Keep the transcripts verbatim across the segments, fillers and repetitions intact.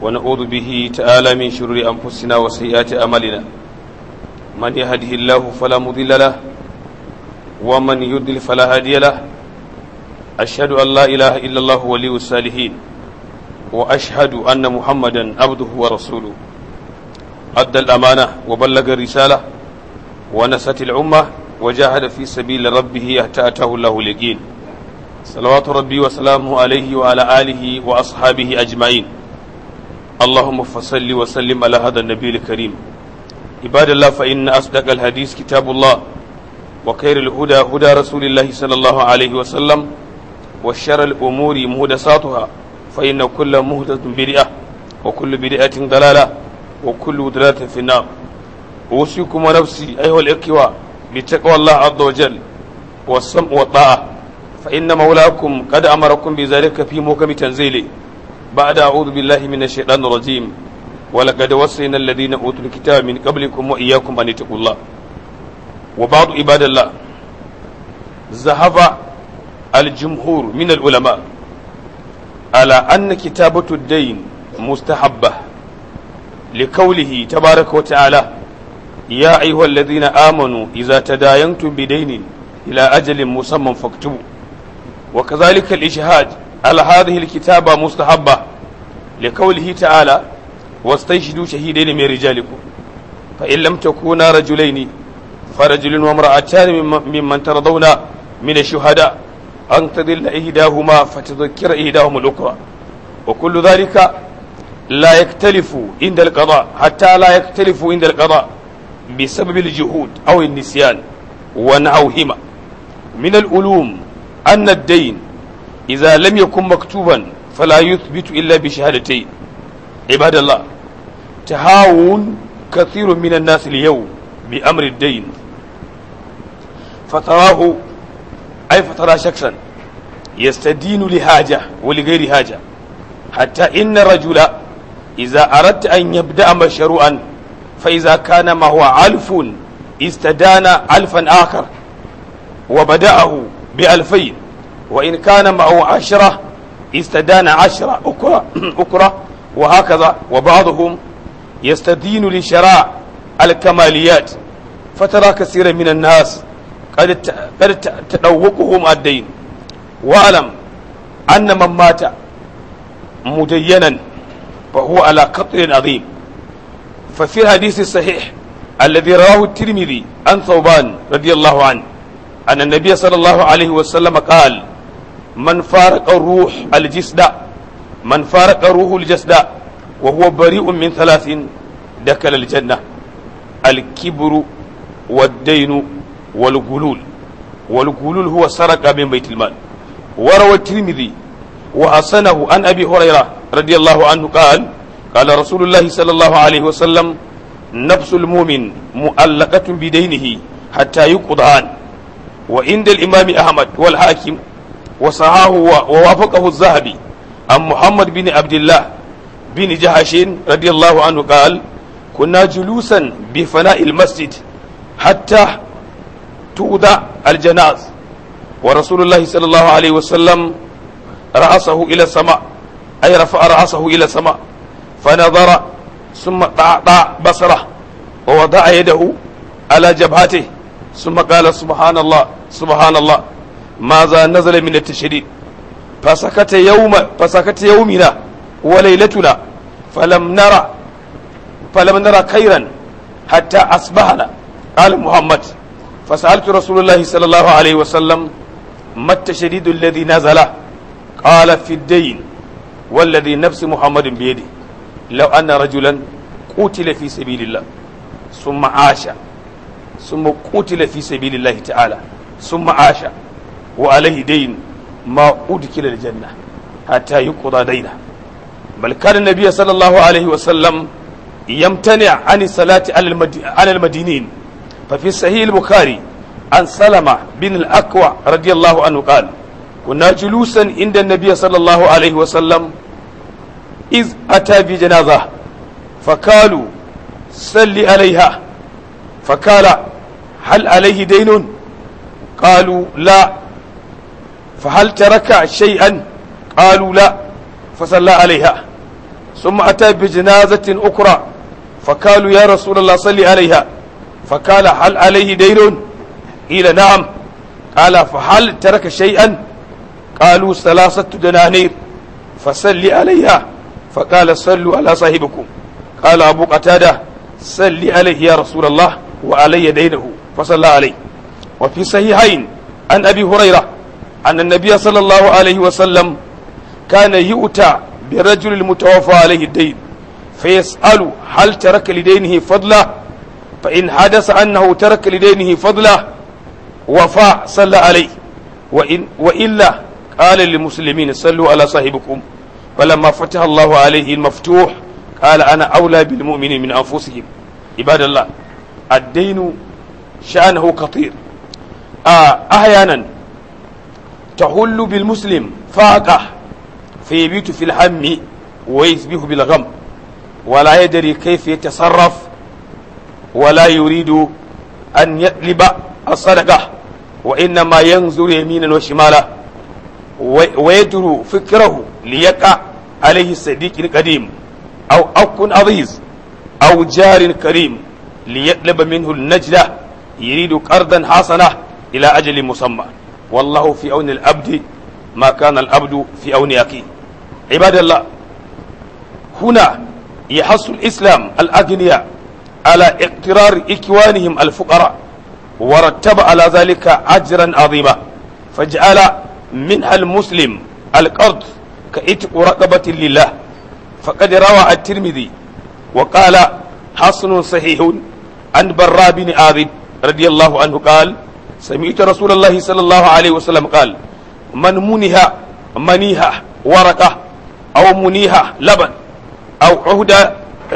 ونعوذ به تعالى من شرور أنفسنا وسيئات أعمالنا من يهده الله فلا مضل له ومن يضلل فلا هادي له أشهد أن لا إله إلا الله ولي الصالحين وأشهد أن محمدا عبده ورسوله أدى الأمانة وبلغ الرسالة ونصح الأمة وجاهد في سبيل ربه حتى أتاه الله اليقين صلوات ربي وسلامه عليه وعلى آله وأصحابه أجمعين اللهم فصل وسلم على هذا النبي الكريم عباد الله فإن أصدق الحديث كتاب الله وخير الهدى هدى رسول الله صلى الله عليه وسلم وشر الأمور محدثاتها فإن كل محدث بدعة وكل بدعة ضلالة وكل ضلالة في النار أوصيكم ونفسي أيها الإخوة بتقوى الله عز وجل والسمع والطاعة فإن مولاكم قد أمركم بذلك في محكم تنزيله بعد أعوذ بالله من الشيطان الرجيم ولقد وصينا الذين أوتوا الكتاب من قبلكم وإياكم أن اتقوا الله وبعض عباد الله ذهب الجمهور من العلماء على أن كتابة الدين مستحبة لقوله تبارك وتعالى يا أيها الذين آمنوا إذا تداينتم بدين إلى أجل مسمى فاكتبوا وكذلك الإجهاد على هذه الكتابة مستحبة لقوله تعالى واستشهدوا شهيدين من رجالكم فإن لم تكونا رجلين فرجل وامرأتان ممن ترضون من الشهداء أن تضل إحداهما فتذكر إحداهما الأخرى وكل ذلك لا يختلف عند القضاء حتى لا يختلف عند القضاء بسبب الجهود أو النسيان ونحوهما من العلوم أن الدين إذا لم يكن مكتوبا فلا يثبت إلا بشهادتين عباد الله تهاون كثير من الناس اليوم بأمر الدين فتراه أي فترى شخصا يستدين لحاجة ولغير حاجة حتى إن الرجل إذا أردت أن يبدأ مشروعا فإذا كان ما هو ألف استدان ألفا آخر وبدأه بألفين وإن كان معه عشرة استدان عشرة أخرى أخرى وهكذا وبعضهم يستدين لشراء الكماليات فترى كثيرا من الناس قد قد تدوقهم الدين واعلم أن من مات مدينا فهو على قطر عظيم ففي الحديث الصحيح الذي رواه الترمذي عن ثوبان رضي الله عنه أن النبي صلى الله عليه وسلم قال من فارق الروح الجسد من فارق الروح الجسد وهو بريء من ثلاث دخل الجنة الكبر والدين والغلول والغلول هو سرق من بيت المال وروى الترمذي وحسنه عن أبي هريرة رضي الله عنه قال قال رسول الله صلى الله عليه وسلم نفس المؤمن مؤلقة بدينه حتى يقضى عنه وعند الإمام أحمد والحاكم وصحاه ووافقه الذهبي عن محمد بن عبد الله بن جهش رضي الله عنه قال كنا جلوسا بفناء المسجد حتى توضع الجناز ورسول الله صلى الله عليه وسلم رأسه إلى السماء أي رفع رأسه إلى السماء فنظر ثم طعطع بصره ووضع يده على جبهته ثم قال سبحان الله سبحان الله ماذا نزل من التشديد فسكت يوم فسكت يومنا وليلتنا فلم نرى فلم نرى خيرا حتى أصبحنا قال محمد فسألت رسول الله صلى الله عليه وسلم ما التشديد الذي نزل قال في الدين والذي نفس محمد بيده لو أن رجلا قتل في سبيل الله ثم عاش ثم قتل في سبيل الله تعالى ثم عاش وعليه دين ما أدخل الجنة حتى يقضى دينه بل كان النبي صلى الله عليه وسلم يمتنع عن الصلاة على المدينين ففي صحيح البخاري عن سلمة بن الأكوع رضي الله عنه قال كنا جلوسا عند النبي صلى الله عليه وسلم إذ أتى بجنازة فقالوا صل عليها فقال هل عليه دين قالوا لا فهل ترك شيئا قالوا لا فصلى عليها ثم أتى بجنازة أخرى فقالوا يا رسول الله صل عليها، فقال هل عليه دين؟ قيل نعم. قال فهل ترك شيئا؟ قالوا ثلاثة دنانير. فصل عليها، فقال صلوا على صاحبكم. قال أبو قتادة صل عليه يا رسول الله وعلي دينه، فصلى عليه. وفي صحيحين عن أبي هريرة أن النبي صلى الله عليه وسلم كان يؤتى برجل المتوفى عليه الدين فيسأل هل ترك لدينه فضلا، فإن حدث أنه ترك لدينه فضلا وفى صلى عليه، وإن وإلا قال للمسلمين صلوا على صاحبكم. فلما فتح الله عليه المفتوح قال أنا أولى بالمؤمنين من أنفسهم. عباد الله، الدين شأنه خطير. آه أحيانا تحل بالمسلم فاقة فيبيت في الهم ويصبح بالغم، ولا يدري كيف يتصرف، ولا يريد أن يطلب الصدقة، وإنما ينظر يمينا وشمالا ويدر فكره ليقع عليه الصديق القديم أو أخ عزيز أو جار كريم ليطلب منه النجدة، يريد قرضا حسنة إلى أجل مسمى. والله في عون العبد ما كان العبد في عون أخيه. عباد الله، هنا يحث الإسلام الأغنياء على اقترار إخوانهم الفقراء، ورتب على ذلك أجرا عظيما، فجعل منها المسلم القرض كإتق رقبة لله. فقد روى الترمذي وقال حسن صحيح عن براء بن عازب رضي الله عنه قال سمعت رسول الله صلى الله عليه وسلم قال من منها منيها ورقة أو منيها لبن أو عهد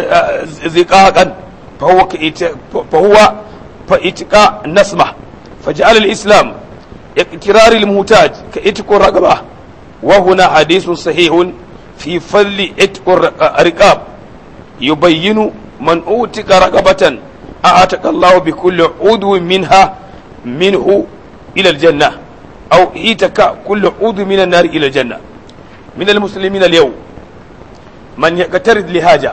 زقاقا فهو فهو فإتقاء نسمة. فجعل الإسلام اقترار المحتاج كإتق الرقبة. وهنا حديث صحيح في فضل إتق الرقاب يبين من أوتق رقبة أعتق الله بكل عضو منها منه إلى الجنة، أو إيتك كل عضو من النار إلى الجنة. من المسلمين اليوم من يقترض لحاجة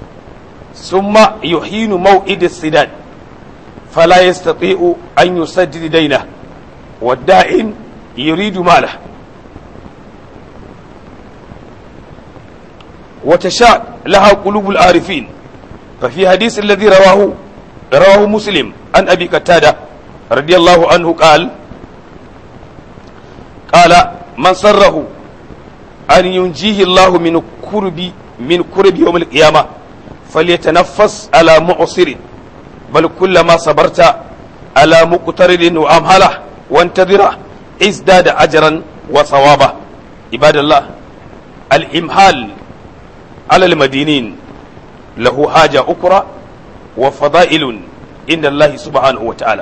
ثم يحين موعد السداد فلا يستطيع أن يسدد دينه، والدائن يريد ماله، وتشاء لها قلوب العارفين. ففي حديث الذي رواه رواه مسلم عن أبي قتادة رضي الله عنه قال قال من سره أن ينجيه الله من كرب من كرب يوم القيامة فليتنفس على معسر، بل كلما صبرت على مقترد وأمهله وانتظره ازداد أجرا وثوابا. عباد الله، الإمهال على المدينين له حاجة أخرى وفضائل عند الله سبحانه وتعالى.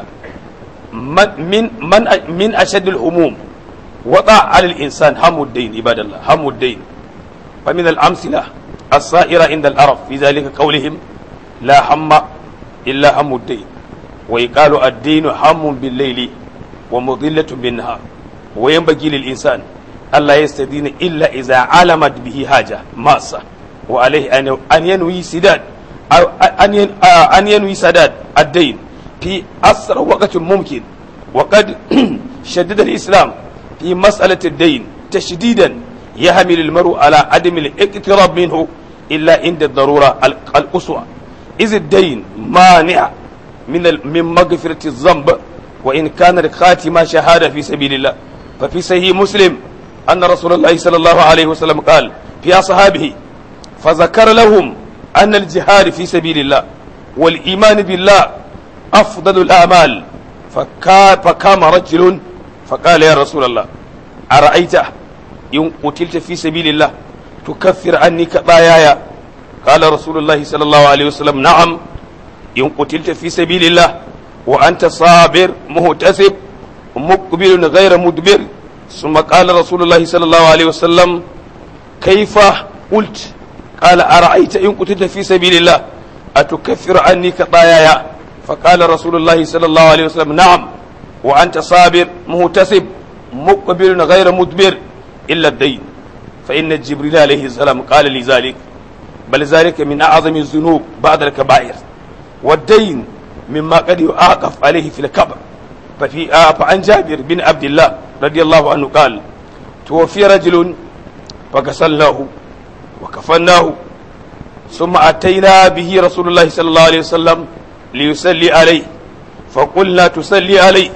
من من من, من أشد الهموم وقع على الإنسان هم الدين. عباد الله، هم الدين. فمن الأمثلة الصائرة عند العرب في ذلك قولهم لا هم إلا هم الدين، ويقال الدين هم بالليل ومضلة بالنهار. وينبغي للإنسان ألا يستدين إلا إذا علمت به حاجة ماسة، وعليه أن ينوي سداد أو أن ينوي سداد الدين في أسرع وقت ممكن. وقد شدد الإسلام في مسألة الدين تشديدا يحمل المرء على عدم الاقتراب منه إلا عند الضرورة القصوى، إذ الدين مانع من من مغفرة الذنب وإن كان الخاتمة شهادة في سبيل الله. ففي صحيح مسلم أن رسول الله صلى الله عليه وسلم قال في أصحابه فذكر لهم أن الجهاد في سبيل الله والإيمان بالله أفضل الأعمال، فقام رجل فقال يا رسول الله أرأيت إن قتلت في سبيل الله تكفر عني خطاياي؟ قال رسول الله صلى الله عليه وسلم نعم، إن قتلت في سبيل الله وأنت صابر مهتسب مقبل غير مدبر. ثم قال رسول الله صلى الله عليه وسلم كيف قلت؟ قال أرأيت إن قتلت في سبيل الله أتكفر عني خطاياي؟ فقال رسول الله صلى الله عليه وسلم نعم، وأنت صابر مهتسب مقبل غير مدبر إلا الدين. فإن جبريل عليه السلام قال لذلك بل ذلك من أعظم الذنوب بعد الكبائر، والدين مما قد يعاقب عليه في الكبر. ففي آه فعن جابر بن عبد الله رضي الله عنه قال: توفي رجل فغسلناه وكفناه ثم أتينا به رسول الله صلى الله عليه وسلم ليصلي عليه، فقلنا تصلي عليه،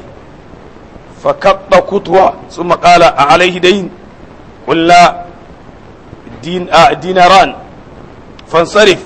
فكط كطوة ثم قال: أعليه دين؟ قلنا: دين آه ديناران. فانصرف.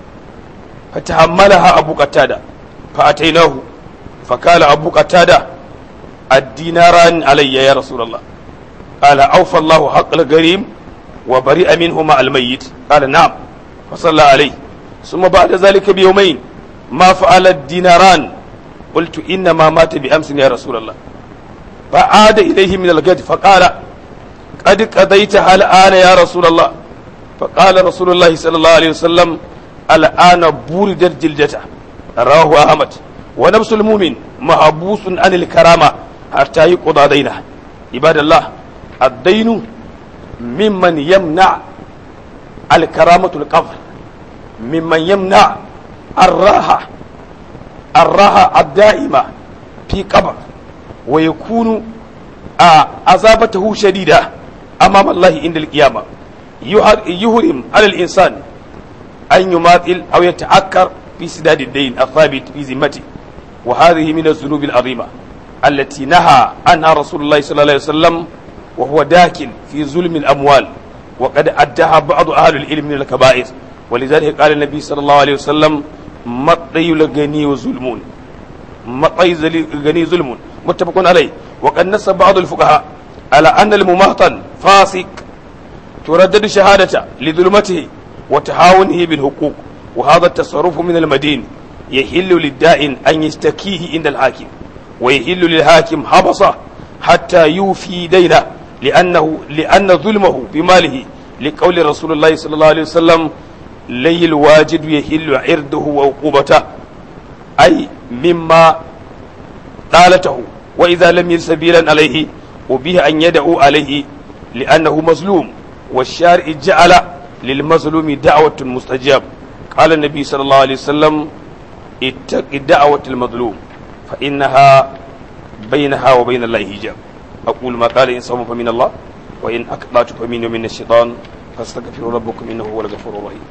فتحملها أبو قتادة فأتيناه فقال أبو قتادة: الديناران علي يا رسول الله. قال: أوفى الله حق الغريم وبرئ منهما الميت؟ قال: نعم. فصلى عليه. ثم بعد ذلك بيومين: ما فعل الديناران؟ قلت: إنما مات بأمس يا رسول الله. فعاد إليه من الغد فقال: قد قضيتها الآن يا رسول الله. فقال رسول الله صلى الله عليه وسلم: الآن بوردت جلدته. رواه أحمد. ونفس المؤمن محبوس عن الكرامة حتى يقضى دينه. عباد الله، الدين ممن يمنع الكرامة القبر، ممن يمنع الراحة الراحة الدائمة في قبر، ويكون عذابته شديدة أمام الله عند القيامة. يهرم على الإنسان أن يماثل أو يتعكر في سداد الدين الثابت في ذمته، وهذه من الذنوب العظيمة التي نهى عنها رسول الله صلى الله عليه وسلم، وهو داخل في ظلم الأموال، وقد أدها بعض أهل العلم من الكبائر. ولذلك قال النبي صلى الله عليه وسلم: مطي الغني ظلمون، مطي الغني ظلمون، متفق عليه. وقد نص بعض الفقهاء على أن المماطل فاسق تردد شهادته لظلمته وتهاونه بالحقوق، وهذا التصرف من المدين يحل للدائن أن يستكيه عند الحاكم، ويحل للحاكم حبسه حتى يوفي دينه، لأنه لأن ظلمه بماله، لقول رسول الله صلى الله عليه وسلم: لي الواجد يحل عرضه وعقوبته، أي مما قالته، وإذا لم يجد سبيلا عليه وبه أن يدعو عليه لأنه مظلوم، والشارع جعل للمظلوم دعوة مستجاب. قال النبي صلى الله عليه وسلم: اتق دعوة المظلوم فإنها بينها وبين الله حجاب. أقول ما قال: إن صوم فمن الله، وإن أخطأت فمن ومن الشيطان، فاستغفروا ربكم إنه هو الغفور الرحيم.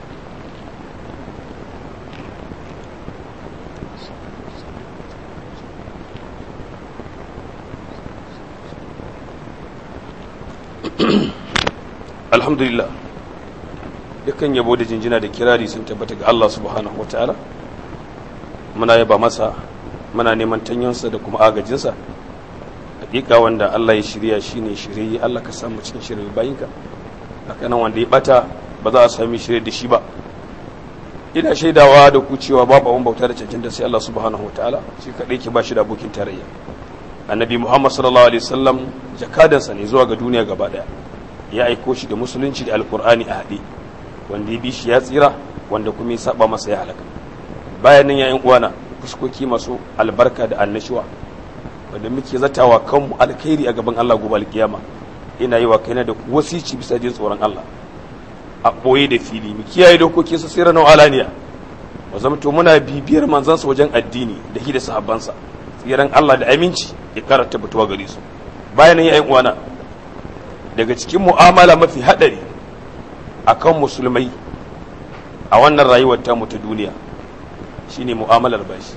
Alhamdulillah, dukkan yabo da jinjina da kirari sun tabbata ga Allah subhanahu wa ta'ala. Muna yaba masa, muna neman tanyansa da kuma agajinsa. Hakika wanda Allah ya shirya shine shirye, Allah ka samu cikin shirye bayinka. Haka nan wanda ya bata ba za a sami shirye da shi ba. Ina shaidawa da ku cewa babu abun bauta da cancanta sai Allah subhanahu wa ta'ala, shi kadai ke ba shi da abokin tarayya. Annabi Muhammad sallallahu alaihi wasallam jakadansa ne zuwa ga duniya gaba daya. Ya aiko shi da musulunci da alkur'ani a haɗe, wanda ya bi shi ya tsira, wanda kuma ya saba masa ya halaka. Bayan nan yayin uwana, fuskoki masu albarka da annashuwa, wanda muke zatawa kanmu alkhairi a gaban Allah gobe alkiyama, ina yi wa kaina da wasici bisa jin tsoron Allah a boye da fili, mu kiyaye dokokin sa sirran wa alaniya, mu zamto muna bibiyar manzansa wajen addini da hi da sahabbansa, tsiran Allah da aminci ya karanta batuwa gare su. Bayan nan yayin uwana, daga cikin mu'amala mafi haɗari akan musulmai a wannan rayuwar tamu ta duniya shine mu'amalar bashi.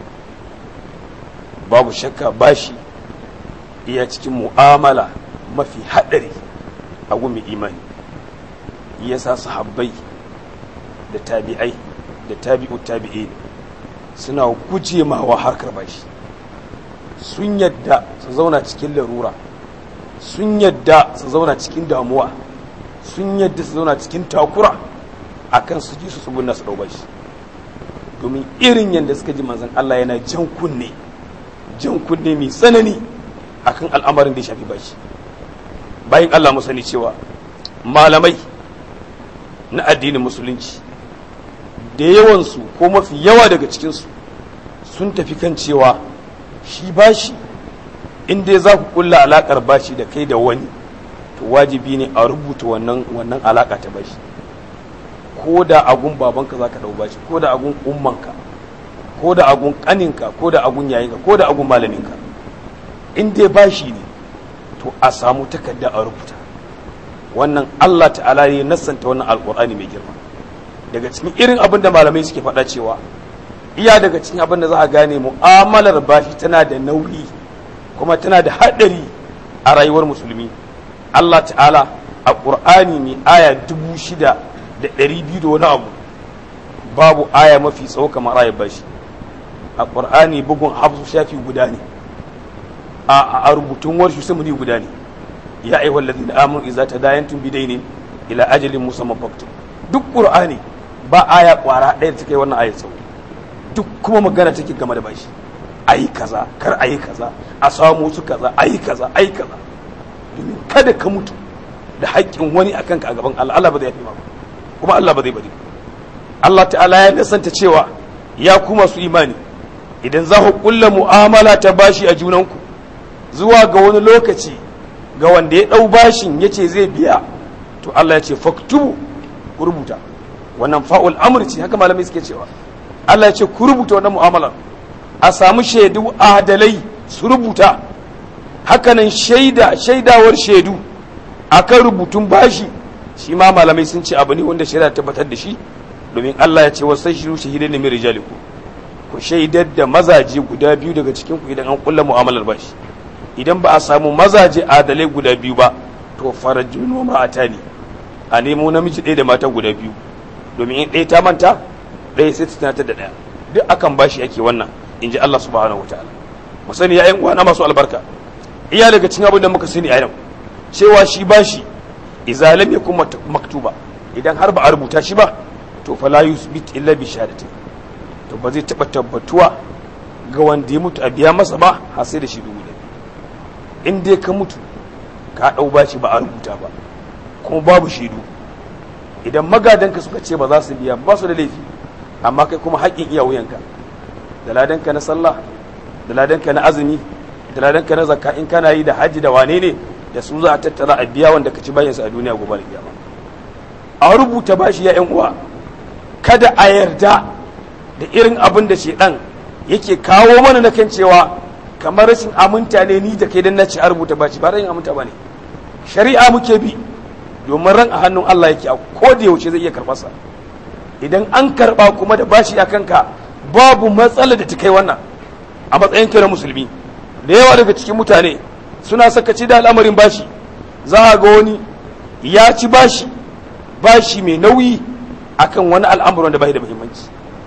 Babu shakka bashi iya cikin mu'amala mafi haɗari a gumi imani. Yasa sahabbai da tabi'ai da tabi'u tabi'in suna guje ma wa harkar bashi, sun yadda su zauna cikin larura, sun yadda su zauna cikin damuwa, sun yadda su zauna cikin takura akan su ji su tsubunna su ɗauba shi, domin irin yadda suka ji manzon Allah yana jan kunne jan kunne mai tsanani akan al'amarin da ya shafi bashi. Bayan Allah mu sani cewa malamai na addinin musulunci da yawansu ko mafi yawa daga cikinsu sun tafi kan cewa shi bashi, inda za ku kulla alakar bashi da kai da wani, to wajibi ne a rubuta wannan wannan alaka ta bashi, ko da agun babanka za ka ɗau bashi, ko da agun ummanka, ko da agun ƙaninka, ko da agun yayinka, ko da agun malaminka, in dai bashi ne to a samu takarda a rubuta. Wannan Allah ta'ala ya nassanta wannan alƙur'ani mai girma. Daga cikin irin abin da malamai suke faɗa cewa iya daga cikin abin da za a gane mu'amalar bashi tana da nauyi kuma tana da haɗari a rayuwar musulmi. Allah ta'ala a ƙur'ani mai aya dubu shida da ɗari biyu da wani abu, babu aya mafi tsawo kamar ayar bashi. A ƙur'ani bugun hafsu shafi guda ne, a rubutun warshu samuni guda ne. Ya ayyuhal ladina amanu idza tadayantum bidainin ila ajalin musamman faktub. Duk ƙur'ani ba aya ƙwara ɗaya da take wannan ayar tsawo, duk kuma magana take game da bashi. Ayi kaza, kar ayi kaza, a samu su kaza, ayi kaza, ayi kaza. Domin kada ka mutu da haƙƙin wani akan ka a gaban Allah, Allah ba zai yafi ba, kuma Allah ba zai bari. Allah ta'ala ya nasanta cewa ya ku masu imani, idan za ku kulla mu'amala ta bashi a junanku zuwa ga wani lokaci ga wanda ya ɗau bashin ya ce zai biya, to Allah ya ce faktubu, ku rubuta. Wannan fa'ul amr ce, haka malamai suke cewa. Allah ya ce ku rubuta wannan mu'amalar, a samu shaidu adalai su rubuta. Hakanan shaida shaidawar shaidu akan rubutun bashi shi ma malamai sun ce abu ne wanda shari'a tabbatar da shi, domin Allah ya ce wasashiru shahidan min rijalikum, ku shaidar da mazaje guda biyu daga cikin ku idan an kulla mu'amalar bashi. Idan ba a samu mazaje adalai guda biyu ba, to farajun wa ma'atani, a nemo namiji ɗaya da mata guda biyu, domin in ɗaya ta manta ɗaya sai ta tunatar da ɗaya. Duk akan bashi ake wannan, in ji Allah subhanahu wa ta'ala. Mu sani ya ƴan uwa na masu albarka, iya daga cikin abin da muka sani a yau cewa shi bashi idza lam yakun maktuba, idan har ba a rubuta shi ba, to fala yusbit illa bi shahadati, to ba zai taba tabbatuwa ga wanda ya mutu a biya masa ba har sai da shi dubu da. In dai ka mutu ka dau bashi ba a rubuta ba kuma babu shaidu, idan magadanka suka ce ba za su biya ba su da laifi, amma kai kuma haƙƙin iya wuyanka, da ladanka na sallah, da ladanka na azumi, da ladanka na zakka in kana yi da hajji da wane ne, da su za a tattara a biya wanda ka ci bayansa a duniya gobe da kiyama. A rubuta bashi ya ƴan uwa, kada a yarda da irin abin da shedan yake kawo mana na kan cewa kamar rashin aminta ne ni da kai dan nace a rubuta bashi, ba rashin aminta bane. Shari'a muke bi, domin ran a hannun Allah yake, a koda yaushe zai iya karɓar sa. Idan an karɓa kuma da bashi a kanka, babu matsala da ta kai wannan a matsayin kai na musulmi. Da yawa daga cikin mutane suna sakaci da al'amarin bashi, za a ga wani ya ci bashi bashi mai nauyi akan wani al'amuran da bai da muhimmanci,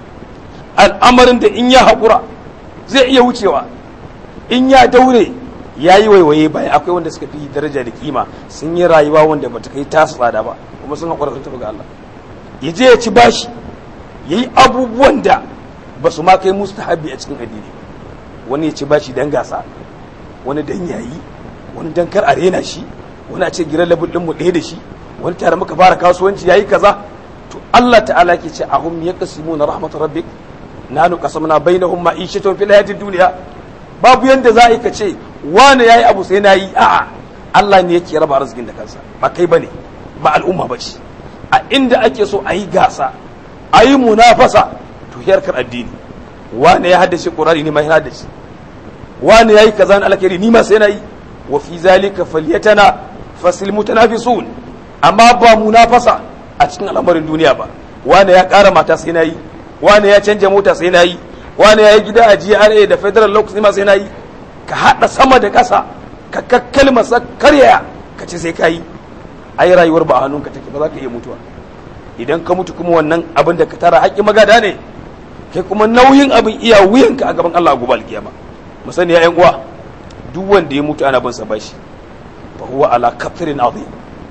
al'amarin da in ya haƙura zai iya wucewa, in ya daure ya yi waiwaye baya. Akwai wanda suka fi daraja da kima, sun yi rayuwa wanda bata kai tasu tsada ba, kuma sun haƙura sun tafi ga Allah. Ya je ya ci bashi, ya yi abubuwan da ba su ma kai mustahabi a cikin addini. Wani ya ci bashi dan gasa, wani dan yayi, wani dan kar a rena shi, wani a ce giran labul din mu ɗaya da shi, wani tare muka fara kasuwanci yayi kaza. To Allah ta'ala ke ce ahum yaqsimuna rahmatar rabbik nanu qasamna bainahum ma'ishatan fil hayatid dunya. Babu yanda za a ce wani yayi abu sai nayi, a'a Allah ne yake raba arzikin da kansa, ba kai bane, ba al'umma bace. A inda ake so a yi gasa, a yi munafasa, to harkar addini. Wani ya haddace Qur'ani ne ma ya haddace, wani yayi kaza na alkhairi ni ma sai nayi, wa fi zalika falyatana fasil mutanafisun. Amma ba munafasa a cikin al'amarin duniya ba. Wani ya ƙara mata sai nayi, wani ya canja mota sai nayi, wani ya yi gida a G R A da Federal Locus ma sai nayi. Ka hada sama da ƙasa, ka kakkalma sa karyaya, ka ce sai ka yi. Ai rayuwar ba a hannunka take, ba za ka iya mutuwa. Idan ka mutu kuma wannan abin da ka tara haƙƙin magada ne, kai kuma nauyin abin iya wuyanka a gaban Allah a gobe alkiyama. Mu sani ya ƴan uwa, duk wanda ya mutu ana bin sa bashi, fa huwa ala kafirin azim,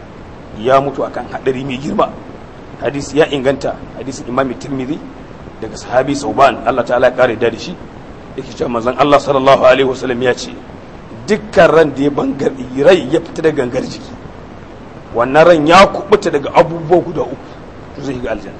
ya mutu akan hadari mai girma. Hadisi ya inganta, hadisin Imam Tirmidhi daga sahabi Sauban, Allah ta'ala ya kare da shi, yake cewa manzon Allah sallallahu alaihi wasallam ya ce, dukkan ran da ya bangar rai ya fita daga gangar jiki, wannan ran ya kubuta daga abubuwa guda uku, to zai ga aljanna.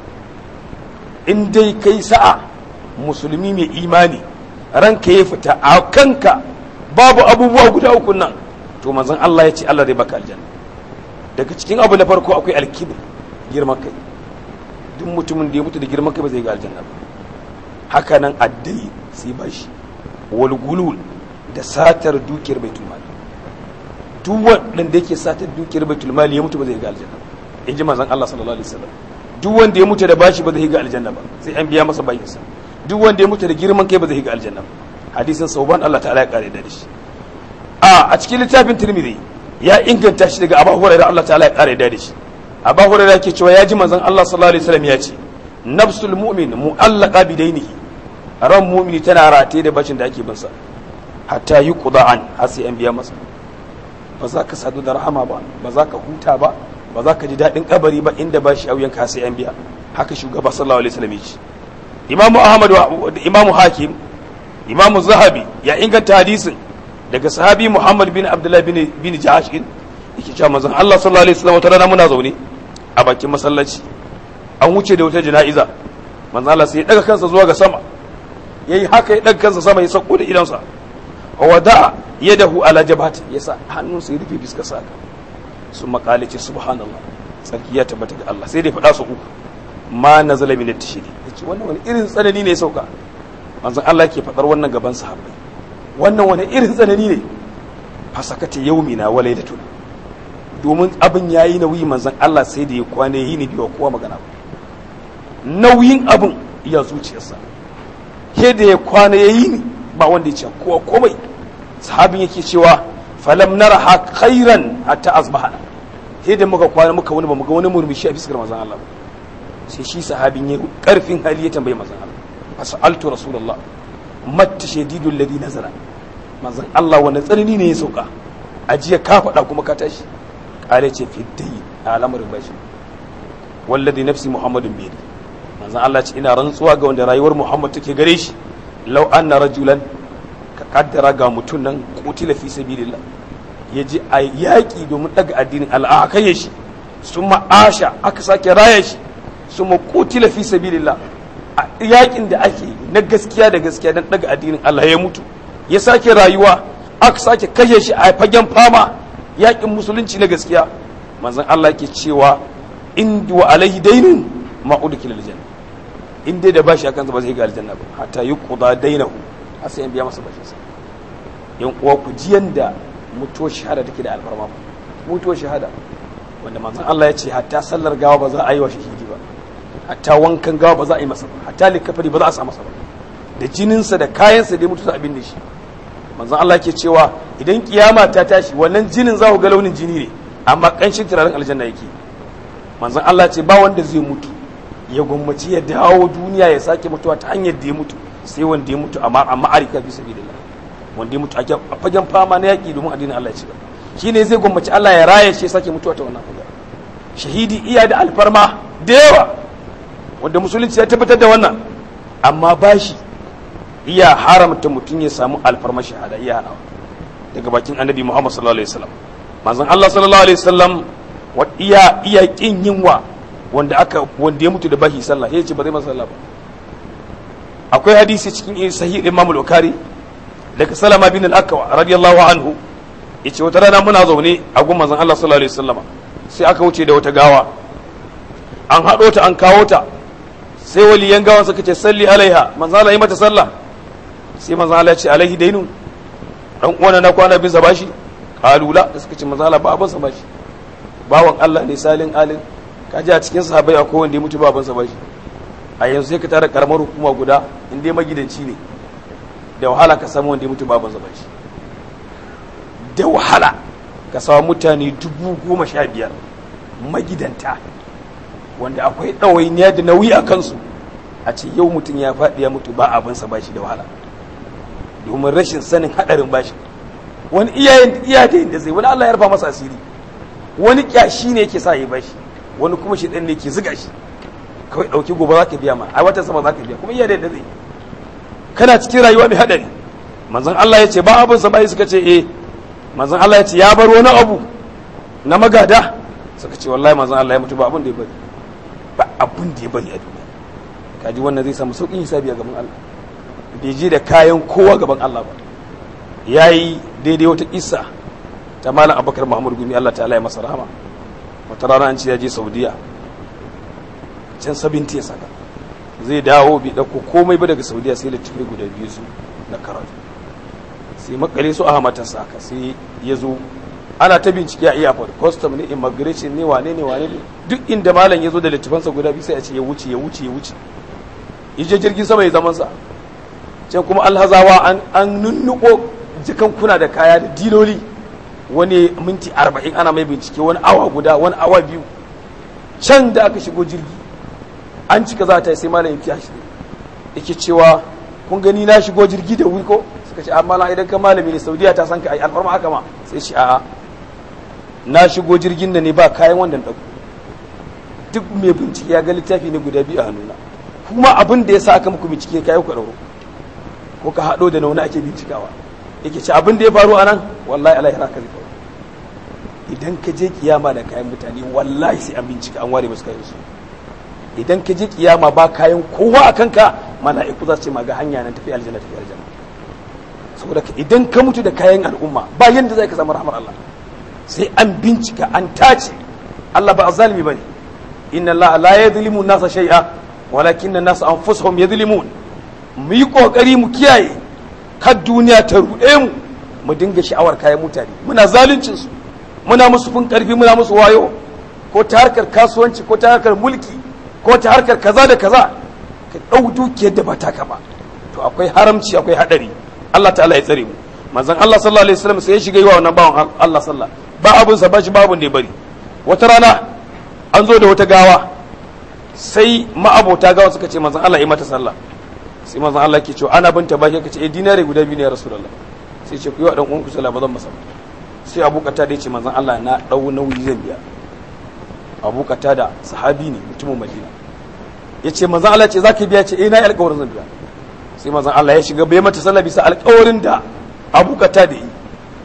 In dai kai sa'a musulmi mai imani, ranka ya fita a kanka babu abubuwa guda uku nan, to manzon Allah ya ce Allah zai baka aljanna. Daga cikin abu na farko akwai alkibir, girman kai. duk mutumin da ya mutu da girman kai ba zai ga aljanna ba. Haka nan addai sai bashi, wal gulul da satar dukiyar baitul mali, duk wanda yake satar dukiyar baitul mali ya mutu ba zai ga aljanna ba, in ji manzon Allah sallallahu alaihi wasallam. Duk wanda ya mutu da bashi ba zai ga aljanna ba, sai an biya masa bayinsa. Duk wanda ya mutu da girman kai ba zai ga aljanna ba. Hadisin Sauban Allah ta'ala ya kare da shi. A a cikin littafin Tirmidhi ya inganta shi daga Abu Hurairah Allah ta'ala ya kare da shi. Abu Hurairah yake cewa ya ji manzon Allah sallallahu alaihi wasallam ya ce nafsul mu'min mu'allaqa bidainihi, ran mu'mini tana rataye da bacin da ake bin sa hatta yuqda an, har sai an biya masa. Ba za ka sadu da rahama ba, ba za ka huta ba, ba za ka ji daɗin kabari ba inda ba shi auyen ka sai an biya. Haka shugaba sallallahu alaihi wasallam ya ce. Imamu Ahmad da Imamu Hakim, Imamu Zahabi ya inganta hadisin daga sahabi Muhammad bin Abdullah bin bin Jahash din yake cewa manzon Allah sallallahu alaihi wasallam wata rana muna zaune a bakin masallaci, an wuce da wata jana'iza. Manzon Allah sai ya daga kansa zuwa ga sama, yayi haka ya daga kansa sama, ya sako da idansa, wa wada yadahu ala jabhati, yasa hannunsa ya rufe fiskar sa. Sun makale ce subhanallah, sarki ya tabbata ga Allah. Sai dai faɗa su uku, ma nazala min at-tashri, yace wannan wani irin tsanani ne ya sauka. Manzon Allah yake faɗar wannan gaban sahabbai, wannan wani irin tsanani ne. Fasakata yaumina wa lailatuna, domin abin yayi nauyi. Manzon Allah sai da ya kwana yi ne biwa kowa magana, nauyin abin ya zuciyarsa, ke da ya kwana yayi ne ba wanda ya ce kowa komai. Sahabin yake cewa falam naraha khairan hatta asbahana, sai da muka kwana muka wani ba muga wani murmushi a fiskar manzon Allah ba. Sai shi sahabin ya karfin hali ya tambaye manzon Allah, fasaltu rasulullah matta shadidul ladhi nazara, manzon Allah wani tsanani ne ya sauka, ajiya ka faɗa kuma ka tashi. Kare ce fiddai a al'amarin bashi, wallazi nafsi muhammadun bi yadi, manzon Allah ce ina rantsuwa ga wanda rayuwar Muhammad take gare shi, law anna rajulan, ka kaddara ga mutun nan qutila fi sabilillah, yaji a yaki domin daga addinin Allah aka kai shi, summa asha aka sake raya shi, summa qutila fi sabilillah, yakin da ake na gaskiya da gaskiya dan daga addinin Allah ya mutu, ya sake rayuwa aka sake kashe shi a fagen fama yakin musulunci na gaskiya. Manzon Allah yake cewa in wa alaihi dainun ma udkhil aljanna, in dai da bashi akan sa ba zai ga aljanna ba hatta yuqda dainahu, har sai an biya masa bashin sa. Yan uwa ku ji yanda mutuwar shahada take da alfarma, mutuwar shahada wanda manzon Allah ya ce hatta sallar gawa ba za a yi wa shahidi ba, hatta wankan gawa ba za a yi masa ba, hatta likafari ba za a sa masa ba, da jininsa da kayansa da ya mutu za a binne shi. Manzon Allah yake cewa idan kiyama ta tashi wannan jinin za ku ga launin jini ne, amma kanshin turaren aljanna yake. Manzon Allah ce ba wanda zai mutu ya gwammaci ya dawo duniya ya sake mutuwa ta hanyar da ya mutu, sai wanda ya mutu amma amma arika fi sabilillah, wanda ya mutu a fagen fama na yaki domin addinin Allah ya ci gaba, shine zai gwammaci Allah ya raye shi ya sake mutuwa ta wannan fagen. Shahidi iya da alfarma da yawa wanda musulunci ya tabbatar da wannan, amma bashi iya haramta mutum ya samu alfarma shahada, iya hanawa daga bakin annabi Muhammad sallallahu alaihi wasallam. Manzon Allah sallallahu alaihi wasallam wa iya iya kin yinwa wanda aka wanda ya mutu da bashi sallah, yace ba zai masa sallah ba. Akwai hadisi cikin sahih Imam al-Bukhari daga Salama bin al-Akwa radiyallahu anhu, yace wata rana muna zaune a gun manzon Allah sallallahu alaihi wasallam, sai aka wuce da wata gawa, an hado ta an kawo ta, sai waliyan gawan suka ce salli alaiha, manzon Allah yi mata sallah. Sai manzon Allah ya ce alaihi dainun, dan uwana na kwana bisa bashi. Kalula da suka ce manzon Allah ba abin sa bashi, bawan Allah ne salin alin, kaji a cikin sahabbai akwai wanda ya mutu ba abin sa bashi. A yanzu sai ka tara karamar hukuma guda in dai magidanci ne, da wahala ka samu wanda ya mutu ba abin sa bashi, da wahala ka samu mutane dubu goma sha biyar magidanta wanda akwai ɗawainiya da nauyi a kansu, a ce yau mutum ya faɗi ya mutu ba abin sa bashi, da wahala, domin rashin sanin haɗarin bashi. Wani iyayen iyayen da zai, wani Allah ya rufa masa asiri, wani kyashi ne yake sa ya bashi, wani kuma shi ɗan ne ke ziga shi, kawai ɗauki gobe za ka biya ma, a watan sama za ka biya, kuma iyayen da zai. Kana cikin rayuwa mai haɗari. Manzon Allah ya ce ba abin sa bai, suka ce eh. Manzon Allah ya ce ya bar wani abu na magada, suka ce wallahi manzon Allah ya mutu ba abin da ya bari, ba abin da ya bari a duniya. Kaji wannan zai samu sauƙin hisabi a gaban Allah, bai je da kayan kowa gaban Allah ba. Yayi daidai wata kissa ta Malam Abubakar Muhammad Gumi, Allah ta'ala ya masa rahama. Wata rana an ce ya je Saudiya, can sabinti ya saka zai dawo bai ɗauko komai ba daga saudiya sai littattafai guda biyu su na karatu sai makale su a matarsa haka sai ya zo ana ta bincike a airport custom ne immigration ne wane ne wane ne duk inda malam ya zo da littafansa guda biyu sai a ce ya wuce ya wuce ya wuce ije jirgin sama ya zaman sa can kuma alhazawa an an nunnuko jikan kuna da kaya da diloli wani minti arba'in ana mai bincike wani awa guda wani awa biyu can da aka shigo jirgi an cika za ta yi sai malam ya shi yake cewa kun gani na shigo jirgi da wuri ko suka ce amma na idan ka malami ne saudiya ta san ka ai alfarma haka ma sai shi a'a na shigo jirgin da ne ba kayan wannan ɗauko duk mai bincike ya ga littafi ne guda biyu a hannuna kuma abin da ya sa aka muku bincike kayi ku ɗauro ko ka haɗo da nauna ake bincikawa yake ce abin da ya faru a nan wallahi alaihi raka zai faru idan ka je kiyama da kayan mutane wallahi sai an bincika an ware masu kayan su idan ka je kiyama ba kayan kowa a kanka mala'iku za su ce ma ga hanya nan tafi aljanna tafi aljanna saboda idan ka mutu da kayan al'umma ba yanda zai ka samu rahmar Allah sai an bincika an tace Allah ba azalimi bane inna Allah la yadhlimu an-nasa shay'a walakinna an-nasa anfusuhum yadhlimun mu yi kokari mu kiyaye kar duniya ta rude mu mu dinga sha'awar kayan mutane muna zaluncin su muna musu fin karfi muna musu wayo ko ta harkar kasuwanci ko ta harkar mulki ko ta harkar kaza da kaza ka dau dukiyar da ba taka ba to akwai haramci akwai hadari Allah ta'ala ya tsare mu manzon Allah sallallahu alaihi wasallam sai ya shiga yi wa wannan bawan Allah sallah ba abun sa ba shi babun da ya bari wata rana an zo da wata gawa sai ma'abota gawa suka ce manzon Allah ya mata sallah sai manzon Allah ke cewa ana binta ba shi kace eh dinare guda biyu ne ya rasulullah sai ce ku yi wa dan uwanku sallah ba zan masa sai Abu Qatada ya ce manzon Allah na dau nauyi zan biya Abu Qatada sahabi ne mutumin Madina yace manzon Allah ce zaka biya ce eh na yi alƙawarin zan biya sai manzon Allah ya shiga bai mata sallah bisa alƙawarin da Abu Qatada yi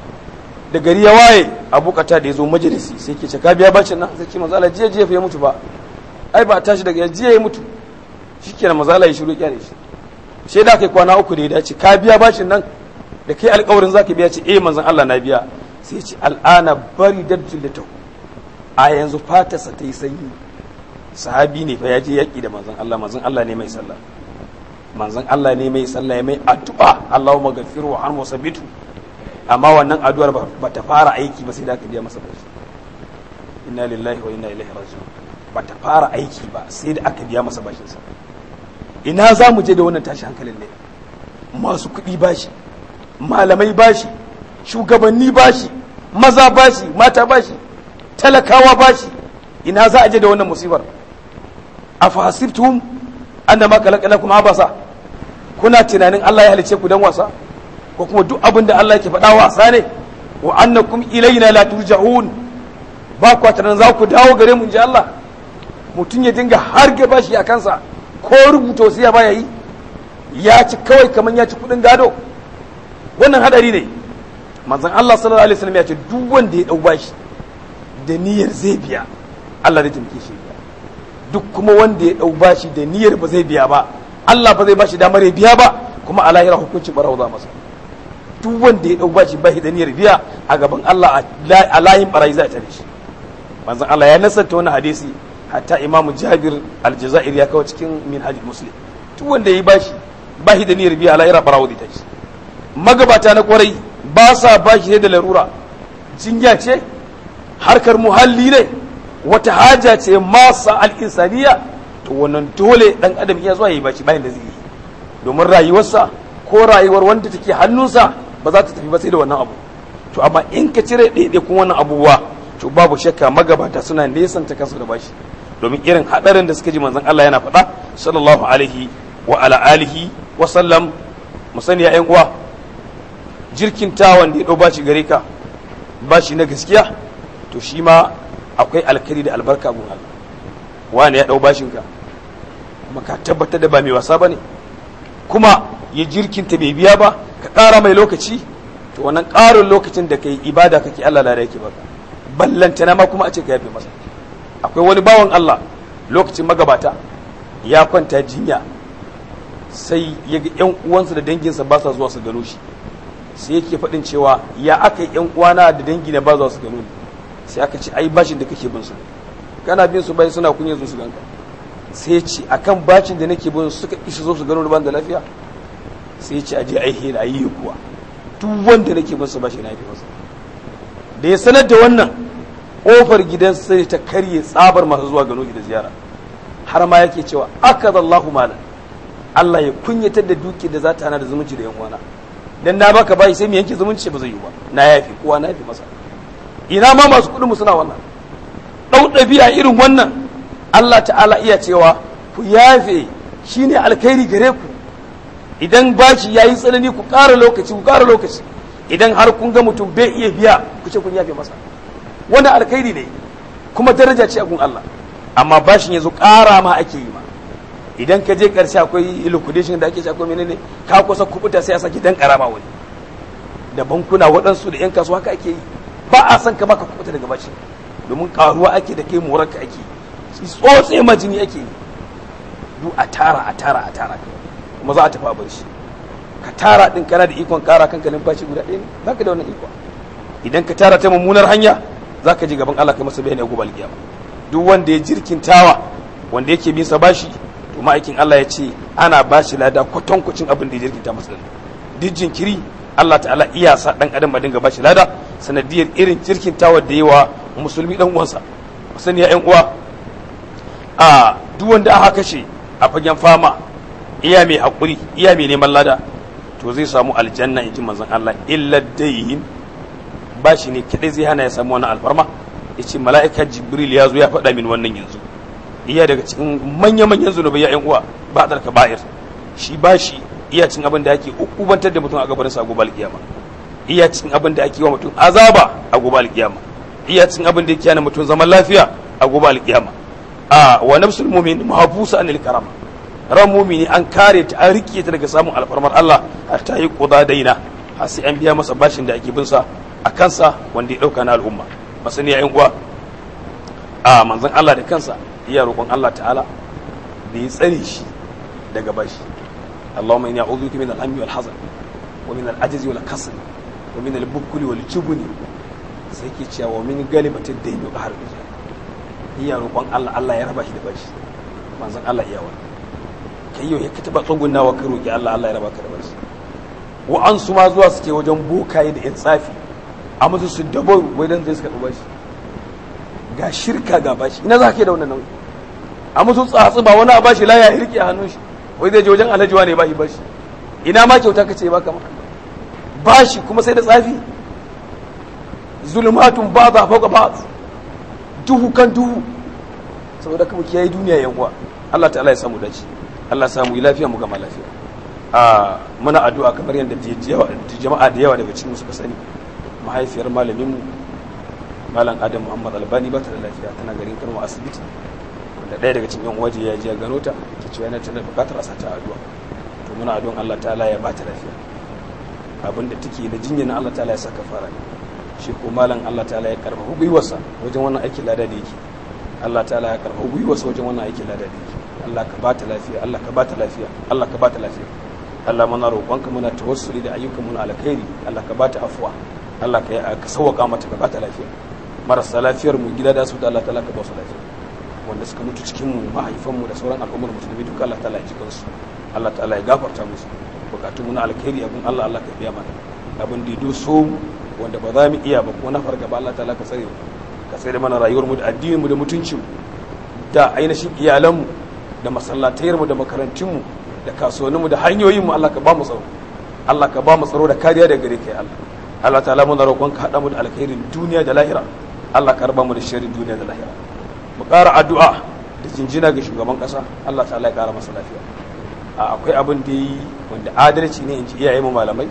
da gari ya waye Abu Qatada ya zo majalisi sai ke ce ka biya bacin nan sai ce manzon Allah jiya jiya fa ya mutu ba ai ba a tashi daga jiya ya mutu shikenan manzon Allah ya shiru kyale shi sai da kai kwana uku da ya dace ka biya bacin nan da kai alƙawarin zaka biya ce eh manzon Allah na biya sai ya ce al'ana bari dadjillatu a yanzu fatarsa ta yi sanyi sahabi ne fa ya je yaƙi da manzon Allah manzon Allah ne mai sallah manzon Allah ne mai sallah ya mai addu'a Allahumma ghafirhu warhamhu wasabitu amma wannan addu'ar ba ta fara aiki ba sai da aka biya masa bashi inna lillahi wa inna ilaihi raji'un ba ta fara aiki ba sai da aka biya masa bashin sa ina za mu je da wannan tashi hankalin ne masu kuɗi bashi malamai bashi shugabanni bashi maza bashi mata bashi talakawa bashi ina za a je da wannan musibar afa hasibtum annama khalaqnakum abasa kuna tunanin Allah ya halice ku dan wasa ko kuma duk abin da Allah yake faɗa wasa ne wa annakum ilaina la turja'un ba ku tunanin za ku dawo gare mu inji Allah mutun ya dinga harge bashi a kansa ko rubuta wasiya ba yayi ya ci kawai kaman ya ci kudin gado wannan hadari ne manzon Allah sallallahu alaihi wasallam ya ce duk wanda ya dau bashi da niyyar zai biya Allah zai tumke shi duk kuma wanda ya dau bashi da niyyar ba zai biya ba Allah ba zai bashi damar ya biya ba kuma a lahira hukuncin barau za masa duk wanda ya dau bashi ba shi da niyyar biya a gaban Allah a layin barai zai tare shi manzon Allah ya nasanta wannan hadisi hatta Imam Jabir al-Jazairi ya kawo cikin Minhajul Muslim duk wanda ya bashi ba shi da niyyar biya a lahira barau zai tare shi magabata na kwarai ba sa bashi da larura jinya ce harkar muhalli ne wata haja ce masa al'insaniya to wannan dole dan adam iya zuwa yi baci bayan da zai yi domin rayuwarsa ko rayuwar wanda take hannunsa ba za ta tafi ba sai da wannan abu to amma in ka cire ɗaiɗai kun wannan abubuwa to babu shakka magabata suna nesanta kansu da bashi domin irin hadarin da suka ji manzon Allah yana faɗa sallallahu alaihi wa ala alihi wa sallam mu sani ya ƴan uwa jirkin tawan da ya ɗau bashi gare ka bashi na gaskiya to shi ma akwai alkari da albarka gun Allah wani ya dau bashinka kuma ka tabbatar da ba mai wasa bane kuma ya jirkinta bai biya ba ka ƙara mai lokaci to wannan ƙarin lokacin da kai ibada kake Allah da yake baka ballantana ma kuma a ce ka yafe masa akwai wani bawan Allah lokacin magabata ya kwanta jinya sai ya ga ƴan uwansa da danginsa ba sa zuwa su gano shi sai yake faɗin cewa ya aka yi ƴan uwana da dangi na ba za su gano ni sai aka ce ai bashin da kake bin su kana bin su bai suna kunya zo su ganka sai ya ce akan bacin da nake bin suka isa zo su gano ban da lafiya, sai ya ce aje ai hira yi kuwa duk wanda nake bin su bashi na yafi masa. Da ya sanar da wannan, kofar gidan sai ta karye tsabar masu zuwa gano da ziyara, har ma yake cewa akadallahu malan, Allah ya kunyatar da duki da za ta hana da zumunci da yan uwana, dan na baka bai sai mu yanke zumunci ba zai yi ba, na yafi kowa na yafi masa. Ina ma masu kudin mu suna wannan dau dabi'a irin wannan. Allah ta'ala iya cewa ku yafe shine alkhairi gare ku, idan bashi yayi tsanani ku ƙara lokaci ku ƙara lokaci, idan har kun ga mutum bai iya biya ku ce kun yafe masa, wannan alkhairi ne kuma daraja ce a gun Allah. Amma bashin yanzu ƙara ma ake yi ma, idan ka je ƙarshe akwai liquidation da ake ci, akwai menene ka kusa kubuta sai a saki dan ƙarama wani da bankuna waɗansu da yan kasuwa haka ake yi. Ba a san ka baka kubuta daga bashi, domin ƙaruwa ake da kai morarka ake yi, tsotse majini ake yi, duk a tara a tara a tara kuma za a tafi abin shi. Ka tara din kana da ikon ƙara kanka numfashi guda ɗaya ne, ba ka da wannan ikon. Idan ka tara ta mummunar hanya za ka ji gaban Allah kai masa bayani a gobe alƙiyama. Duk wanda ya jirkintawa wanda yake bin sa bashi, to ma'aikin Allah ya ce ana bashi lada kwatankwacin abin da ya jirkinta masa. Duk jinkiri Allah ta'ala iya sa dan adam ba dinga bashi lada sanadiyar irin jirkintawar da yawa musulmi dan uwansa. Sani ya ƴan uwa, a duk wanda aka kashe a fagen fama iya mai hakuri iya mai neman lada, to zai samu aljanna in ji manzon Allah. Illa dayyin bashi ne kadai zai hana ya samu wannan alfarma. Yace mala'ika Jibril ya zo ya faɗa min wannan yanzu. Iya daga cikin manya-manyan zunubai ya ƴan uwa ba dar kaba'ir. Shi bashi iya cin abin da ake ukubantar da mutum a gabarin sa gobe alkiyama. Iya cin abin da ake wa mutum azaba a gobe alkiyama. Iya cin abin da yake hana mutum zaman lafiya a gobe alkiyama. A wa nafsul mu'min mahfusa anil karam. Ran mu'mini an kare ta, an rike ta daga samun alfarmar Allah har ta yi quda daina, har sai an biya masa bashin da ake bin sa a kansa wanda ya dauka na al'umma. Masani ya ƴan uwa, a manzon Allah da kansa iya roƙon Allah ta'ala da ya tsare shi daga bashi. Allahumma inni a'udhu bika min al-hammi wal hazan wa min al-ajzi wal kasal wa min al-bukli wal jubni, sai ke cewa wa min galibati ad-dayn wa qahr al-rijal. Iya roƙon Allah Allah ya raba shi da bashi. Manzon Allah iya wani kai yau ya kitaba tsugunnawa ka roƙi Allah Allah ya raba ka da bashi. Wa an su ma zuwa suke wajen bokaye da tsafi a musu su dabo wai dan zai suka bashi. Ga shirka ga bashi, ina za ka yi da wannan nauyi? A musu tsatsi ba wani a bashi la ya hirki a hannun shi, wai zai je wajen alhajiwa ne ba shi bashi. Ina ma kyauta ka ce ba kama bashi kuma sai da tsafi. Zulumatun ba za fauka ba, duhu kan duhu. Saboda kuma kiyaye duniya yan uwa. Allah ta'ala ya samu dace, Allah ya samu lafiya mu gama lafiya. A muna addu'a kamar yadda jama'a da yawa daga cikin suka sani, mahaifiyar malaminmu malam Adam Muhammad Albani ba ta da lafiya, tana garin Kano asibiti, wanda ɗaya daga cikin yan waje ya ji ya gano ta, ta ce yana tana buƙatar a sata addu'a. To muna addu'an Allah ta'ala ya ba ta lafiya, abinda take da jinya na Allah ta'ala ya saka fara ne. Shi ko malam Allah ta'ala ya karfafa gwiwarsa wajen wannan aikin lada da yake. Allah ta'ala ya karfafa gwiwarsa wajen wannan aikin lada da yake. Allah ka ba ta lafiya, Allah ka ba ta lafiya, Allah ka ba ta lafiya. Allah muna roƙonka, muna tawassuli da ayyukan mu na alkhairi, Allah ka ba ta afwa, Allah ka sauwaka mata, ka ba ta lafiya. Marasa lafiyar mu gida da su da Allah ta'ala ka ba su lafiya, wanda suka mutu cikin mu mahaifan mu da sauran al'ummar musulmi duka Allah ta'ala ya ji kansu, Allah ta'ala ya gafarta musu bukatun mu na alkhairi abun Allah Allah ka biya mana abin da do so wanda ba za mu iya ba ko na farga ba Allah ta'ala ka tsare mu, ka tsare mana rayuwar mu da addinin mu da mutuncin mu da ainihin iyalan mu da masallatayar mu da makarantun mu da kasuwannin mu da hanyoyin mu. Allah ka ba mu tsaro, Allah ka ba mu tsaro da kariya daga gare kai Allah. Allah ta'ala muna roƙon ka hada mu da alkhairin duniya da lahira, Allah ka raba mu da sharrin duniya da lahira. Mu ƙara addu'a da jinjina ga shugaban ƙasa, Allah ta'ala ya ƙara masa lafiya. Akwai abin da yi wanda adalci ne in ji iyaye mu malamai,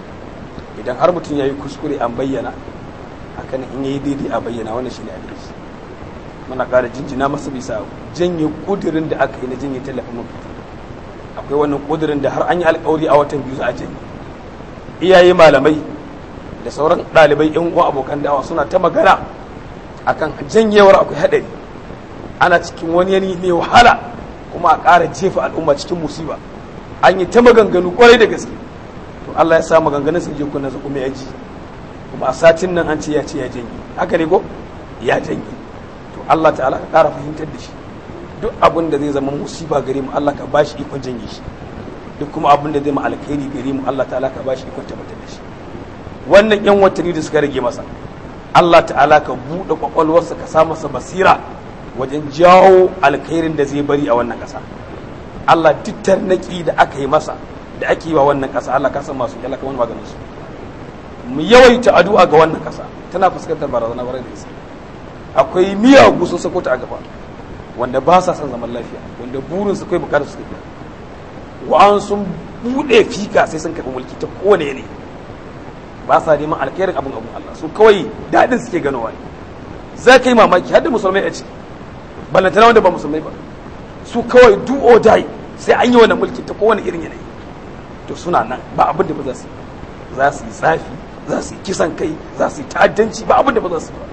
idan har mutum ya yi kuskure an bayyana, hakan in yayi daidai a bayyana, wannan shine adalci. Muna ƙara jinjina masa bisa janye kudirin da aka yi na janye tallafin man fetur. Akwai wannan kudirin da har an yi alƙawari a watan biyu za a janye. Iyaye malamai da sauran ɗalibai yan uwa abokan dawa suna ta magana akan janyewar akwai haɗari, ana cikin wani yanayi mai wahala kuma a ƙara jefa al'umma cikin musiba. An yi ta maganganu kwarai da gaske, to Allah ya sa maganganun sun je kunna su kuma ya ji, kuma a satin nan an ce ya ce ya janye, haka ne ko ya janye. To Allah ta'ala ka ƙara fahimtar da shi duk abin da zai zama musiba gare mu Allah ka bashi ikon janye shi, duk kuma abin da zai mu alkhairi gare mu Allah ta'ala ka bashi ikon tabbatar da shi. Wannan yan watanni da suka rage masa Allah ta'ala ka buɗe kwakwalwarsa ka sa masa basira wajen jawo alkhairin da zai bari a wannan ƙasa. Allah duk tarnaki da aka yi masa da ake yi wa wannan ƙasa Allah ka san masu yalla ka wani maganin su. Mu yawaita addu'a ga wannan ƙasa, tana fuskantar barazana bare da isa. Akwai miyagu sun sako ta a gaba wanda ba sa son zaman lafiya, wanda burin su kai bukatar su tafiya. Wa'an sun buɗe fika sai sun karɓi mulki ta kowane ne, ba sa neman alkhairin abin abun Allah, su kawai daɗin suke ganowa ne. Za ka yi mamaki har da musulmai a ciki, ballantana wanda ba musulmai ba, su kawai do or die sai an yi wannan mulki ta kowane irin yanayi. To suna nan ba abin da ba za su yi, za su yi tsafi, za su yi kisan kai, za su yi ta'addanci, ba abin da ba za su yi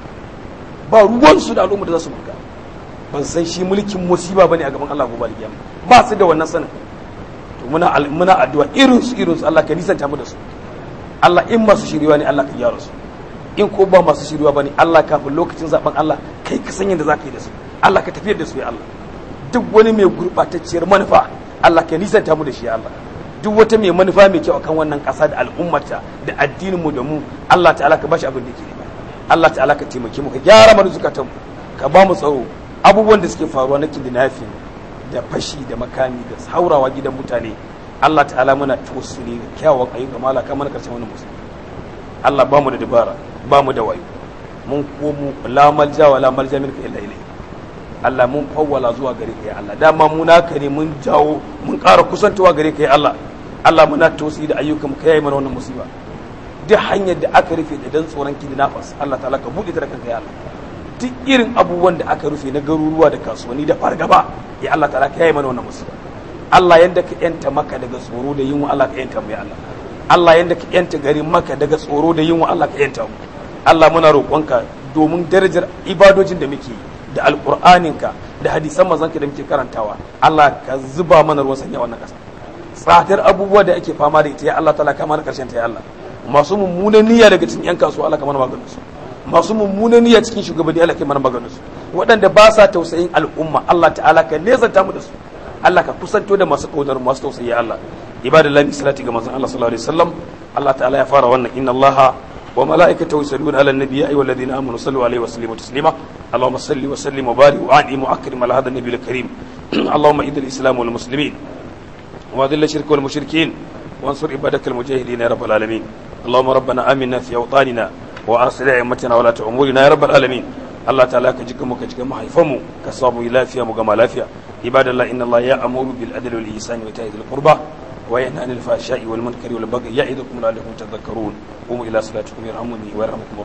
ba ruwansu da al'umma da za su mulka. Ban san shi mulkin musiba bane a gaban Allah gobe alkiyama, ba su da wannan sanin. To muna muna addu'a irin su irin su Allah ka nisanta mu da su. Allah in masu shiriwa ne Allah ka gyara su, in ko ba masu shiriwa bane Allah kafin lokacin zaben Allah kai ka san yadda za ka yi da su, Allah ka tafiyar da su ya Allah. Duk wani mai gurbatacciyar manufa Allah ka nisanta mu da shi ya Allah. Duk wata mai manufa mai kyau akan wannan ƙasa da al'ummata da addinin mu da mu Allah ta'ala ka bashi abin da yake nema. Allah ta'ala ka taimake mu, ka gyara mana zukatan mu, ka ba mu tsaro. Abubuwan da suke faruwa na kidnapping da fashi da makami da haurawa gidan mutane Allah ta'ala muna tawassuli da kyawawan ayyuka mala ka mana karshen wannan musulmi. Allah ba mu da dabara, ba mu da wayo, mun komo la malja wa la malja minka illa ilayhi. Allah mun fawwala zuwa gare ka ya Allah, dama mu naka ne, mun jawo mun ƙara kusantawa gare ka ya Allah. Allah muna tawassuli da ayyukan mu ka yayi mana wannan musiba. Duk hanyar da aka rufe da dan tsoron kidnappers Allah ta'ala ka buɗe ta da kanka ya Allah. Duk irin abubuwan da aka rufe na garuruwa da kasuwanni da fargaba ya Allah ta'ala ka yayi mana wannan musiba. Allah yanda ka yanta maka daga tsoro da yunwa Allah ka yanta mu ya Allah. Allah yanda ka yanta garin maka daga tsoro da yunwa Allah ka yanta mu. Allah muna roƙonka domin darajar ibadojin da muke da alƙur'aninka da hadisan manzanka da muke karantawa Allah ka zuba mana ruwan sanya wannan ƙasa. Tsadar abubuwa da ake fama da ita ya Allah ta'ala ka mana ƙarshen ta ya Allah. Masu mummunan niyya daga cikin 'yan kasuwa Allah ka mana maganin su. Masu mummunan niyya cikin shugabanni Allah ka mana maganin su. Waɗanda ba sa tausayin al'umma Allah ta'ala ka nesanta mu da su. Allah ka kusanto da masu kaudar masu tausayi Allah. Ibadallahi salati ga manzon Allah sallallahu alaihi wasallam. Allah ta'ala ya fara wannan inna Allaha wa malaikatahu yusalluna ala an-nabi ya ayyuhalladhina amanu sallu alaihi wa sallimu taslima. Allahumma salli wa sallim wa barik wa an'im wa akrim ala hadha an-nabiyil karim. Allahumma idil islam wal muslimin wa adhill ash-shirka wal mushrikeen wansur ibadakal mujahidin ya rabbal alamin. Allahumma rabbana aminna fi awtanina wa aslih a'immatina wa la ta'murina ya rabbal alamin. Allah ta'ala ka jika mu ka jika mahaifanmu ka samu lafiya mu gama lafiya. Ibadallah inna Allah ya'muru bil adli wal ihsani wa ita'i dhil qurba wa yanha 'anil fahsha'i wal munkari wal baghi ya'idukum la'allakum tadhakkarun. Qumu ila salatikum yarhamuni wa yarhamukum